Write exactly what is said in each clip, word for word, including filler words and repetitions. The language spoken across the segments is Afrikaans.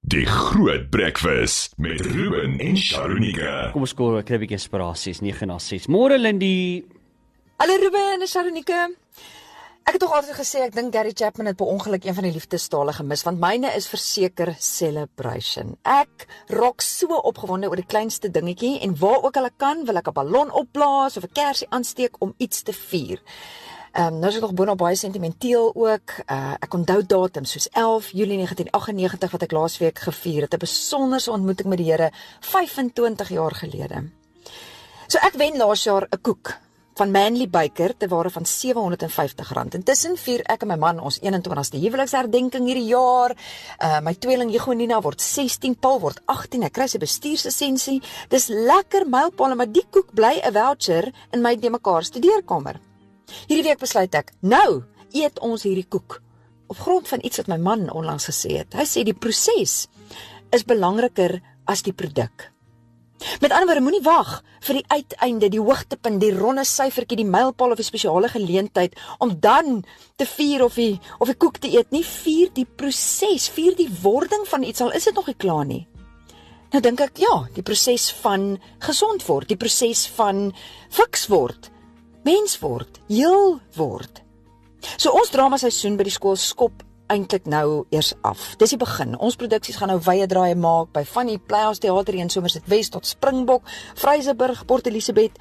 Die Groot Breakfast met Ruben en Sharonika. Kom ons skoor 'n kribbie inspirasies nege na ses. Môre Lindy. Hallo Ruben en Sharonika. Ek het toch altyd gesê, ek dink Gary Chapman het per ongeluk een van die liefdestale gemis, want myne is verseker celebration. Ek raak so opgewonde oor die kleinste dingetjie, en waar ook al ek kan, wil ek 'n ballon opblaas of 'n kersie aansteek om iets te vier. Um, nou is ek nog boonop baie sentimenteel ook. Uh, ek onthou datums soos elf Julie negentien agt en negentig wat ek laasweek gevier het, 'n besonderse ontmoeting met die Here vyfentwintig jaar gelede. So ek wen laas jaar 'n koek van Manly Baker ter waarde van sewehonderdvyftig rand. Intussen vier ek en my man ons eenentwintigste huweliksherdenking hierdie jaar. Uh, my tweeling Jegonina word sestien, Paul word agttien, hy kry sy bestuurslisensie. Dis lekker mylpale, maar die koek bly 'n voucher in my de mekaar studeerkamer. Hierdie week besluit ek, nou eet ons hierdie koek, op grond van iets wat my man onlangs gesê het. Hy sê die proses is belangriker as die produk. Met ander woorde, moenie wag vir die uiteinde, die hoogtepunt, die ronde syfertjie, die mylpaal of die spesiale geleentheid, om dan te vier of die, of die koek te eet nie. Vier die proses, vier die wording van iets, al is dit nog nie klaar nie. Nou dink ek, ja, die proses van gesond word, die proses van fiks word, mens word, heel word. So ons dramaseisoen by die skool skop eintlik nou eers af. Dis die begin. Ons produksies gaan nou wye draaie maak by van die Playhouse Theater in Somerset West tot Springbok, Vryseburg, Port Elizabeth.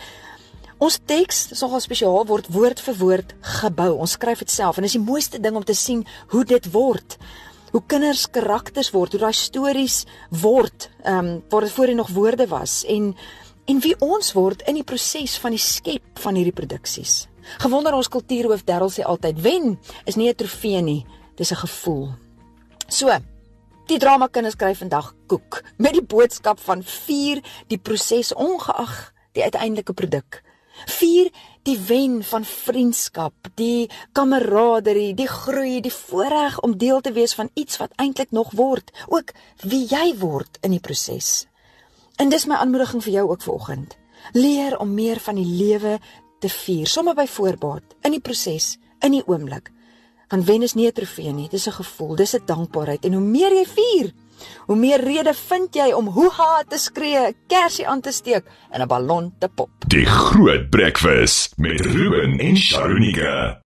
Ons teks, is nogal spesiaal, word woord vir woord gebou. Ons skryf dit self en is die mooiste ding om te sien hoe dit word. Hoe kinders karakters word, hoe daai stories word, um, waar dit voorheen nog woorde was en en wie ons word in die proses van die skep van hierdie produksies. Gewonder ons kultuurhoof Darryl sê altyd, wen is nie 'n trofee nie, dis 'n gevoel. So, die drama kinders kry vandag koek, met die boodskap van vier die proses ongeag die uiteindelike produk. Vier die wen van vriendskap, die kameraderie, die groei, die voorreg om deel te wees van iets wat eintlik nog word, ook wie jy word in die proses. En dis my aanmoediging vir jou ook vanoggend. Leer om meer van die lewe te vier, sommer by voorbaat, in die proses, in die oomblik. Want wen is nie 'n trofee nie, dis 'n gevoel, dis 'n dankbaarheid. En hoe meer jy vier, hoe meer rede vind jy om hoeha te skree, 'n kersie aan te steek en 'n ballon te pop. Die Groot Breakfast met Ruben en Sharonika.